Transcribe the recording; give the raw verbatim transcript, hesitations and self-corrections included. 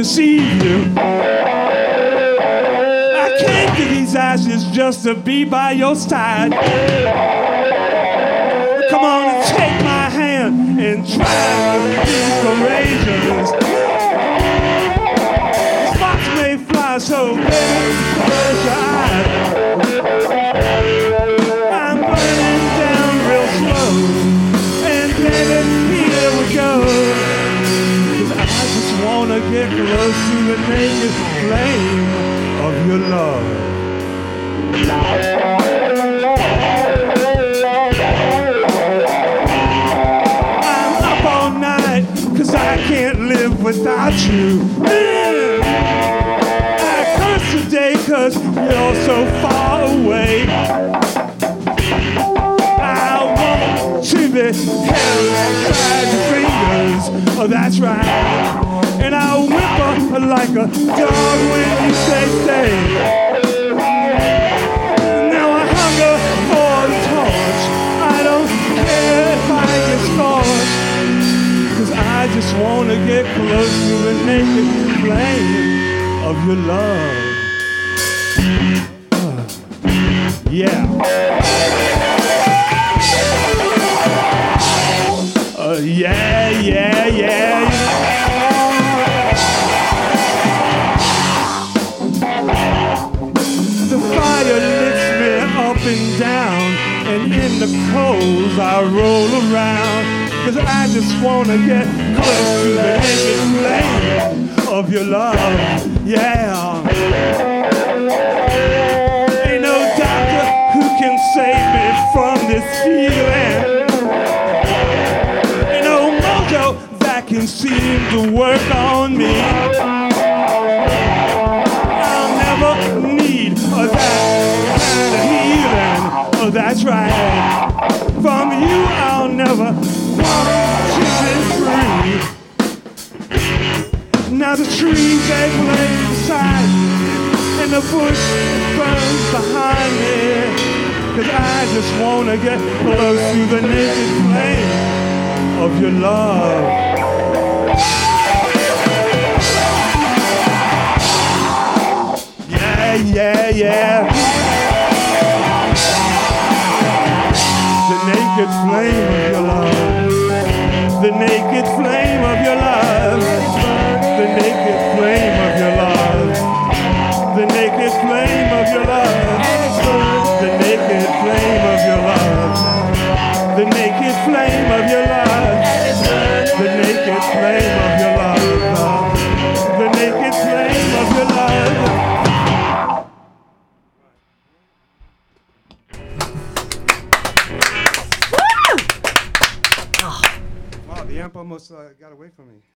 deceive you. I came to these ashes just to be by your side. Come on and take my hand and try to be courageous. Sparks may fly, so baby, close your eyes. I'm burning down real slow, and baby, here we go. 'Cause I just wanna get close to the naked flame of your love. I'm up all night 'cause I can't live without you. I curse the day 'cause you're so far away. I want to be held inside your fingers, oh that's right. And I whimper like a dog when you say stay. Now I hunger for the torch. I don't care if I get scorched, 'cause I just wanna get close to the naked flame of your love. Uh, yeah. Uh, yeah, yeah, yeah. The fire lifts me up and down, and in the coals I roll around, 'cause I just wanna get close to the naked flame of your love, yeah. Ain't no doctor who can save me from this feeling. Ain't no mojo that can seem to work on me. I'll never need uh, that kind of healing, oh that's right. From you I'll never want to be free. Now the trees they blame beside me, and the bush burns behind me, 'cause I just wanna get close to the naked flame of your love. Yeah, yeah, yeah. The naked flame of your love. The naked flame of your love. The naked flame of your love. The naked flame of your love. The naked flame of your love. The naked flame of your love. The naked flame of your love. The naked flame of your love. Wow, the amp almost uh, got away from me.